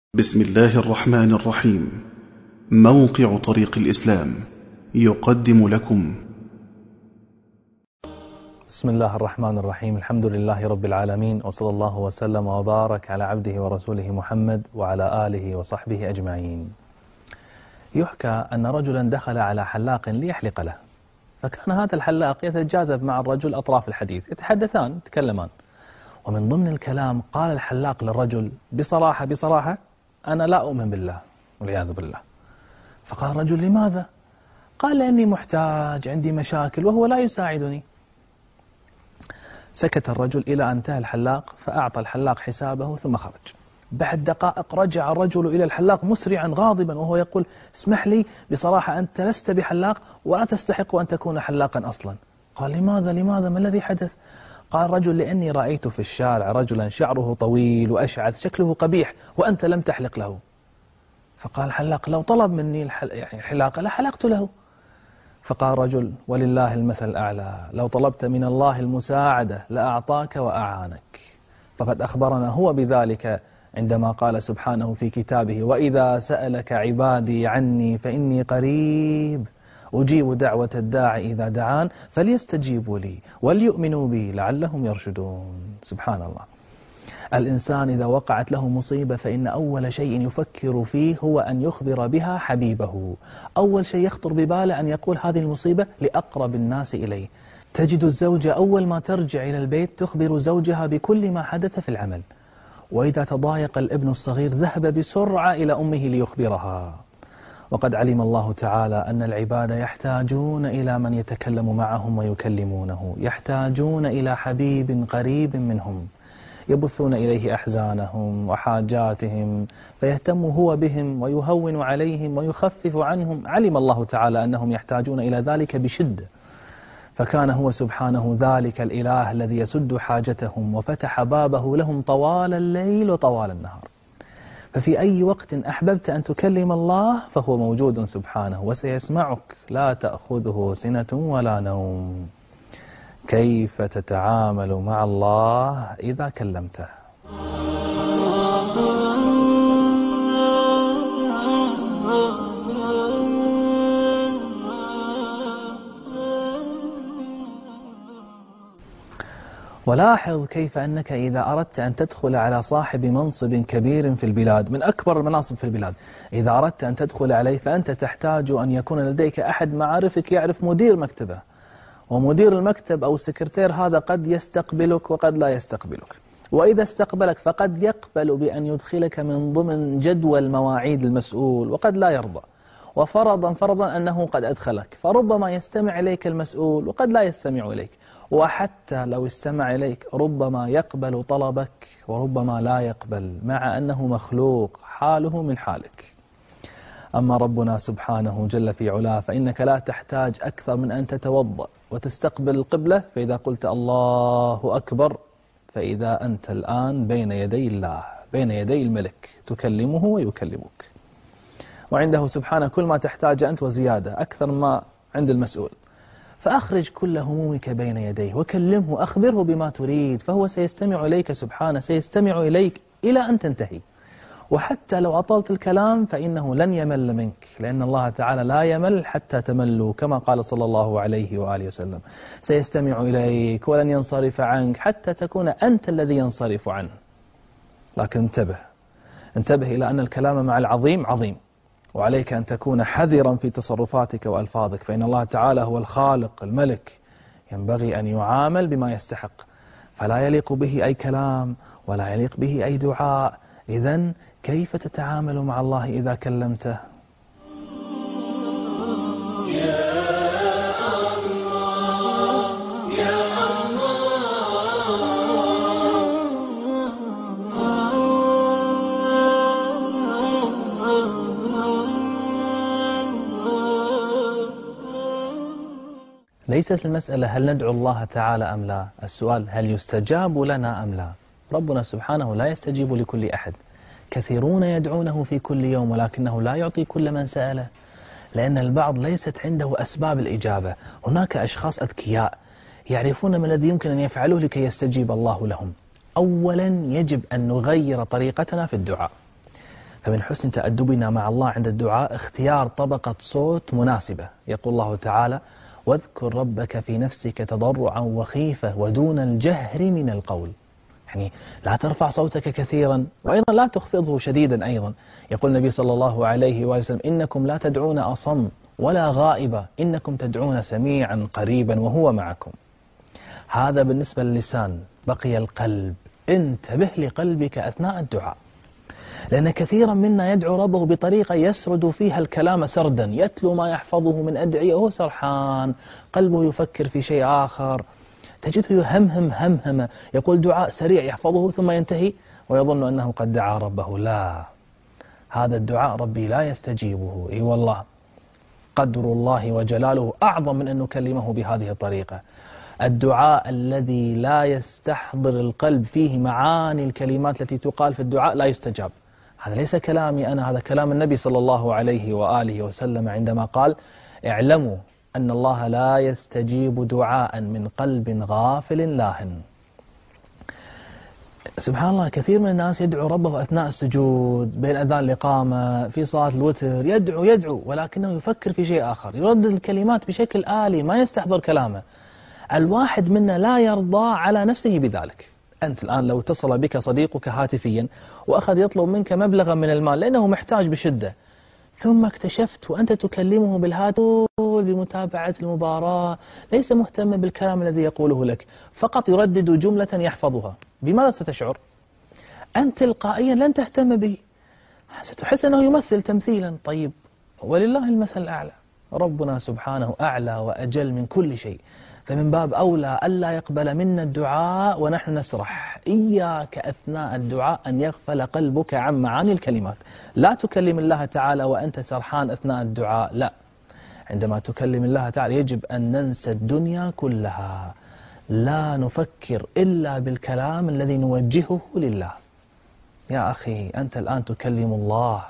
بسم الله الرحمن الرحيم. موقع طريق الإسلام يقدم لكم. بسم الله الرحمن الرحيم. الحمد لله رب العالمين، وصلى الله وسلم وبارك على عبده ورسوله محمد وعلى آله وصحبه أجمعين. يحكى أن رجلا دخل على حلاق ليحلق له، فكان هذا الحلاق يتجاذب مع الرجل أطراف الحديث، يتحدثان يتكلمان، ومن ضمن الكلام قال الحلاق للرجل بصراحة أنا لا أؤمن بالله والعياذ بالله. فقال الرجل لماذا؟ قال لأني محتاج، عندي مشاكل وهو لا يساعدني. سكت الرجل إلى أن انتهى الحلاق، فأعطى الحلاق حسابه ثم خرج. بعد دقائق رجع الرجل إلى الحلاق مسرعا غاضبا وهو يقول: اسمح لي بصراحة، أنت لست بحلاق ولا تستحق أن تكون حلاقا أصلا. قال لماذا ما الذي حدث؟ قال الرجل: لأني رأيت في الشارع رجلا شعره طويل وأشعث شكله قبيح وأنت لم تحلق له. فقال الحلاق: لو طلب مني الحلاقة لحلقت له. فقال الرجل: ولله المثل الأعلى، لو طلبت من الله المساعدة لأعطاك وأعانك، فقد أخبرنا هو بذلك عندما قال سبحانه في كتابه: وإذا سألك عبادي عني فإني قريب أجيب دعوة الداعي إذا دعان فليستجيبوا لي وليؤمنوا بي لعلهم يرشدون. سبحان الله. الإنسان إذا وقعت له مصيبة فإن أول شيء يفكر فيه هو أن يخبر بها حبيبه. أول شيء يخطر بباله أن يقول هذه المصيبة لأقرب الناس إليه. تجد الزوجة أول ما ترجع إلى البيت تخبر زوجها بكل ما حدث في العمل، وإذا تضايق الابن الصغير ذهب بسرعة إلى أمه ليخبرها. وقد علم الله تعالى أن العباد يحتاجون إلى من يتكلم معهم ويكلمونه، يحتاجون إلى حبيب قريب منهم يبثون إليه أحزانهم وحاجاتهم فيهتم هو بهم ويهون عليهم ويخفف عنهم. علم الله تعالى أنهم يحتاجون إلى ذلك بشدة، فكان هو سبحانه ذلك الإله الذي يسد حاجتهم وفتح بابه لهم طوال الليل وطوال النهار. ففي أي وقت أحببت أن تكلم الله فهو موجود سبحانه وسيسمعك، لا تأخذه سنة ولا نوم. كيف تتعامل مع الله إذا كلمته؟ ولاحظ كيف أنك إذا أردت أن تدخل على صاحب منصب كبير في البلاد، من أكبر المناصب في البلاد، إذا أردت أن تدخل عليه فأنت تحتاج أن يكون لديك أحد معارفك يعرف مدير مكتبه، ومدير المكتب أو السكرتير هذا قد يستقبلك وقد لا يستقبلك، وإذا استقبلك فقد يقبل بأن يدخلك من ضمن جدول مواعيد المسؤول وقد لا يرضى. وفرضا أنه قد أدخلك، فربما يستمع إليك المسؤول وقد لا يستمع إليك، وحتى لو استمع إليك ربما يقبل طلبك وربما لا يقبل، مع أنه مخلوق حاله من حالك. أما ربنا سبحانه جل في علاه فإنك لا تحتاج أكثر من أن تتوضأ وتستقبل القبلة، فإذا قلت الله أكبر فإذا أنت الآن بين يدي الله، بين يدي الملك، تكلمه ويكلمك، وعنده سبحانه كل ما تحتاج أنت وزيادة أكثر ما عند المسؤول. فأخرج كل همومك بين يديه وكلمه، أخبره بما تريد، فهو سيستمع إليك سبحانه، سيستمع إليك إلى أن تنتهي. وحتى لو أطلت الكلام فإنه لن يمل منك، لأن الله تعالى لا يمل حتى تملوا، كما قال صلى الله عليه وآله وسلم: سيستمع إليك ولن ينصرف عنك حتى تكون أنت الذي ينصرف عنه. لكن انتبه إلى أن الكلام مع العظيم عظيم، وعليك أن تكون حذرا في تصرفاتك وألفاظك، فإن الله تعالى هو الخالق الملك، ينبغي أن يعامل بما يستحق، فلا يليق به أي كلام ولا يليق به أي دعاء. إذن كيف تتعامل مع الله إذا كلمته؟ ليست المسألة هل ندعو الله تعالى أم لا، السؤال هل يستجاب لنا أم لا. ربنا سبحانه لا يستجيب لكل أحد، كثيرون يدعونه في كل يوم ولكنه لا يعطي كل من سأله، لأن البعض ليست عنده أسباب الإجابة. هناك أشخاص أذكياء يعرفون ما الذي يمكن أن يفعلوه لكي يستجيب الله لهم. أولا يجب أن نغير طريقتنا في الدعاء، فمن حسن تأدبنا مع الله عند الدعاء اختيار طبقة صوت مناسبة. يقول الله تعالى: واذكر ربك في نفسك تضرعا وخيفة ودون الجهر من القول. يعني لا ترفع صوتك كثيرا، وأيضا لا تخفضه شديدا. أيضا يقول النبي صلى الله عليه وسلم: إنكم لا تدعون أصم ولا غائبا، إنكم تدعون سميعا قريبا وهو معكم. هذا بالنسبة للسان. بقي القلب. انتبه لقلبك أثناء الدعاء، لأن كثيرا منا يدعو ربه بطريقة يسرد فيها الكلام سردا، يتلو ما يحفظه من أدعية وهو سرحان، قلبه يفكر في شيء آخر، تجده يهمهم همهمة، يقول دعاء سريع يحفظه ثم ينتهي ويظن أنه قد دعا ربه. لا، هذا الدعاء ربي لا يستجيبه. إي والله، قدر الله وجلاله أعظم من أن نكلمه بهذه الطريقة. الدعاء الذي لا يستحضر القلب فيه معاني الكلمات التي تقال في الدعاء لا يستجاب. هذا ليس كلامي أنا، هذا كلام النبي صلى الله عليه وآله وسلم عندما قال: اعلموا أن الله لا يستجيب دعاء من قلب غافل لاهٍ. سبحان الله، كثير من الناس يدعو ربه أثناء السجود، بين أذان الإقامة، في صلاة الوتر، يدعو ولكنه يفكر في شيء آخر، يردد الكلمات بشكل آلي ما يستحضر كلامه. الواحد منا لا يرضى على نفسه بذلك. أنت الآن لو اتصل بك صديقك هاتفيا وأخذ يطلب منك مبلغا من المال لأنه محتاج بشدة، ثم اكتشفت وأنت تكلمه بالهاتف بمتابعة المباراة، ليس مهتم بالكلام الذي يقوله لك، فقط يردد جملة يحفظها، بماذا ستشعر؟ أنت تلقائيا لن تهتم به، ستحس أنه يمثل تمثيلا. طيب، ولله المثل الأعلى، ربنا سبحانه أعلى وأجل من كل شيء، فمن باب أولى ألا يقبل منا الدعاء ونحن نسرح. إياك أثناء الدعاء أن يغفل قلبك عن معاني الكلمات. لا تكلم الله تعالى وأنت سرحان أثناء الدعاء، لا. عندما تكلم الله تعالى يجب أن ننسى الدنيا كلها، لا نفكر إلا بالكلام الذي نوجهه لله. يا أخي، أنت الآن تكلم الله.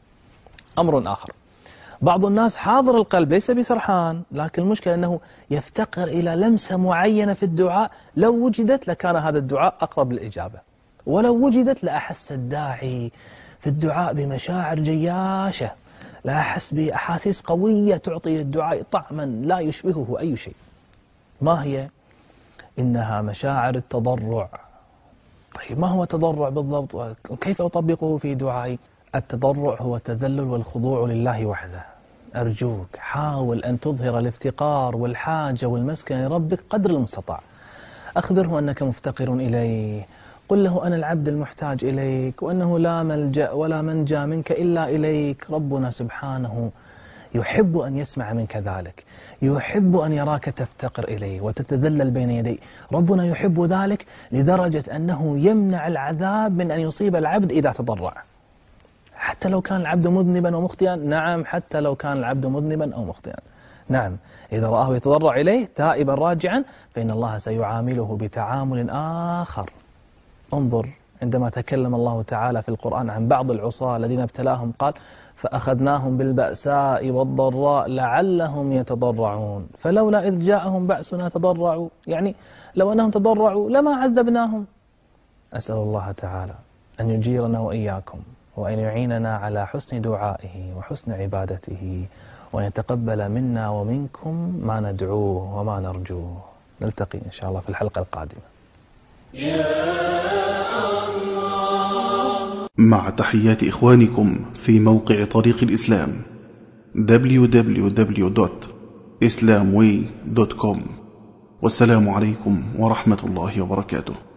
أمر آخر، بعض الناس حاضر القلب ليس بسرحان، لكن المشكلة أنه يفتقر إلى لمسة معينة في الدعاء، لو وجدت لكان هذا الدعاء أقرب للإجابة، ولو وجدت لأحس الداعي في الدعاء بمشاعر جياشة، لا أحس بأحاسيس قوية تعطي الدعاء طعما لا يشبهه أي شيء. ما هي؟ إنها مشاعر التضرع. طيب، ما هو التضرع بالضبط؟ كيف أطبقه في دعائي؟ التضرع هو التذلل والخضوع لله وحده. أرجوك حاول أن تظهر الافتقار والحاجة والمسكنة لربك قدر المستطاع. أخبره أنك مفتقر إليه، قل له أنا العبد المحتاج إليك، وأنه لا ملجأ ولا منجا منك إلا إليك. ربنا سبحانه يحب أن يسمع منك ذلك، يحب أن يراك تفتقر إليه وتتذلل بين يديه. ربنا يحب ذلك لدرجة أنه يمنع العذاب من أن يصيب العبد إذا تضرع، حتى لو كان العبد مذنبا ومخطئا. نعم، حتى لو كان العبد مذنبا أو مخطئا. نعم، إذا رآه يتضرع إليه تائبا راجعا فإن الله سيعامله بتعامل آخر. انظر عندما تكلم الله تعالى في القرآن عن بعض العصاة الذين ابتلاهم قال: فأخذناهم بالبأساء والضراء لعلهم يتضرعون فلولا إذ جاءهم بأسنا تضرعوا. يعني لو أنهم تضرعوا لما عذبناهم. أسأل الله تعالى أن يجيرنا وإياكم، وأن يعيننا على حسن دعائه وحسن عبادته، وأن يتقبل منا ومنكم ما ندعوه وما نرجوه. نلتقي إن شاء الله في الحلقة القادمة. مع تحيات إخوانكم في موقع طريق الإسلام www.islamway.com. والسلام عليكم ورحمة الله وبركاته.